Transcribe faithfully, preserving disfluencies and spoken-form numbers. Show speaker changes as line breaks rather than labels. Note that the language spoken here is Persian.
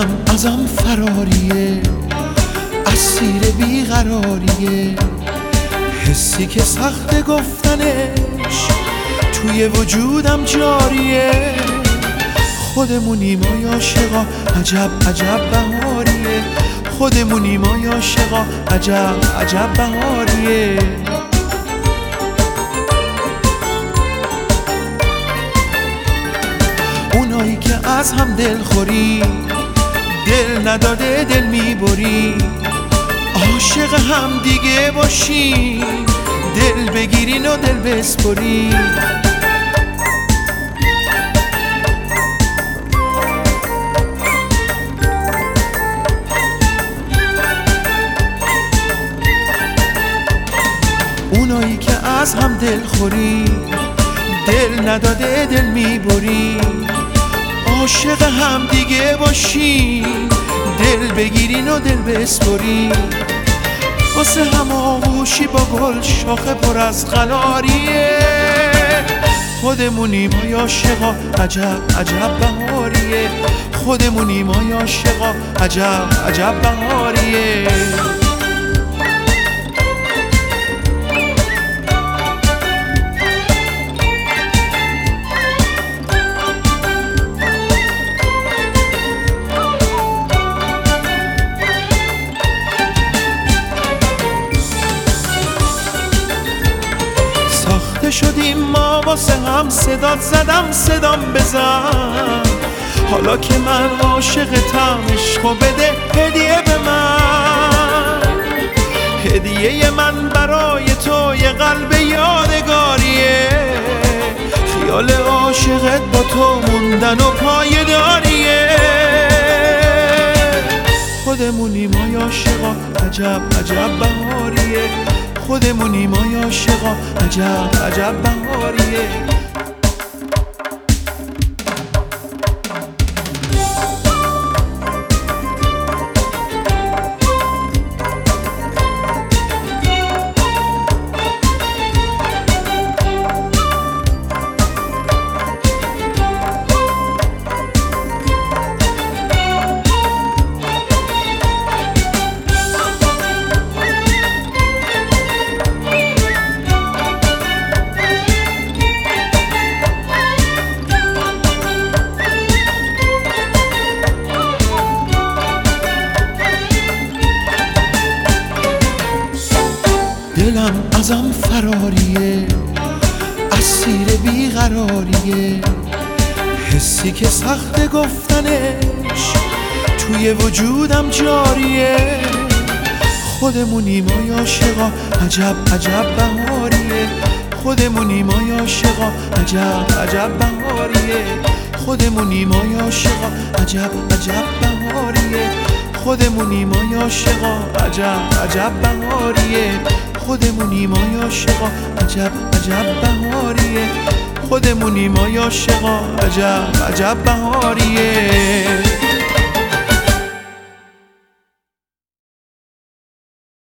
دلم ازم فراریه، اسیر بیقراریه، حسی که سخت گفتنش توی وجودم جاریه. خودمونیم ما عاشقا، عجب عجب بهاریه، خودمونیم ما عاشقا، عجب عجب بهاریه. اونایی که از هم دل خوری، دل نداده دل میبری، عاشق هم دیگه باشی، دل بگیرین و دل بسپری. اونایی که از هم دل خوری، دل نداده دل میبری، عاشق هم دیگه باشی، دل بگیرین و دل بسپری. واسه هم آغوشی با گل شاخه پر از قلاریه، خودمونیم ما عاشقا، عجب عجب بهاریه، خودمونیم ما عاشقا، عجب عجب بهاریه. شدیم ما واسه هم، صدات زدم صدام بزن، حالا که من عاشقتم عشقو بده هدیه به من. هدیه من برای تو یه قلب یادگاریه، خیال عاشقت با تو موندن و پایداریه. خودمونیم ما عاشقا، عجب عجب بهاریه، خودمونیم ما عاشقا، عجب عجب بهاریه. دلم ازم فراریه، اسیر بیقراریه، حسی که سخت گفتنش توی وجودم جاریه. خودمونیم ما عاشقا، عجب عجب بهاریه، خودمونیم ما عاشقا، عجب عجب بهاریه، خودمونیم ما عاشقا، عجب عجب بهاریه، خودمونیم ما عاشقا، عجب عجب بهاریه، خودمونیم ما عاشقا، عجب عجب بهاریه، خودمونیم ما عاشقا، عجب عجب بهاریه.